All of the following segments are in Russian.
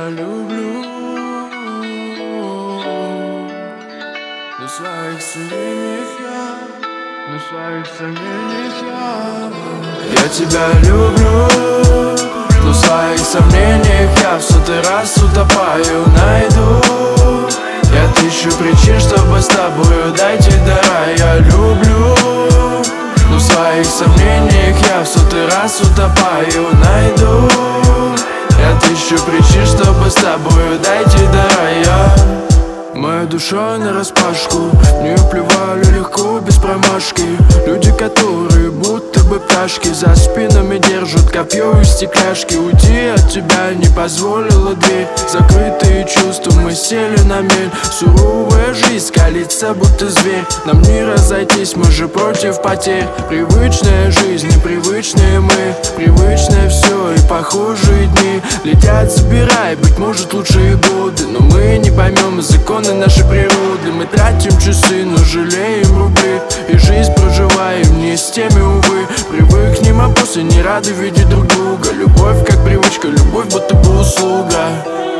тебя люблю, на своих сомнениях на своих сомнениях я тебя люблю, но в своих сомнениях я в сотый раз утопаю, найду я тысячу причин, чтобы с тобою дойти до рая. Я люблю, но в своих сомнениях я в сотый раз утопаю, найду я тысячу причин, чтобы с тобою дойти до рая. Моей душой нараспашку, в нее плевали легко, без промашки. Люди, которые будто бы пташки, за спинами держат копье и стекляшки. Уйти от тебя не позволила дверь, закрытые чувства, мы сели на мель. Суровая жизнь скалится, будто зверь, нам не разойтись, мы же против потерь. Привычная жизнь, непривычные мы, привычное все и похожие дни летят, забирай, быть может, лучшие годы, но мы не поймем законы нашей природы. Мы тратим часы, но жалеем рубли, и жизнь проживаем не с теми, увы. Привыкнем, а после не рады видеть друг друга. Любовь как привычка, любовь будто бы услуга.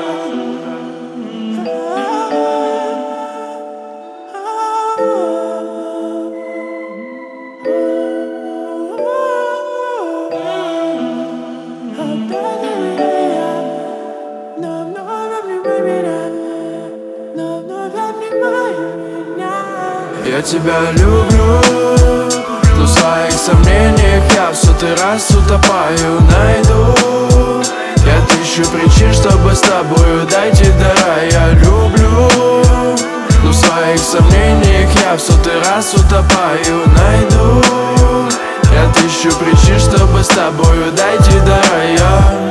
Я тебя люблю, но в своих сомнениях я в сотый раз утопаю, найду я тысячу причин, чтобы с тобою дойти до рая. Я люблю, но в своих сомнениях я в сотый раз утопаю, найду я тысячу причин, чтобы с тобою дойти до рая.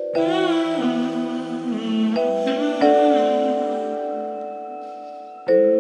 Mm-hmm.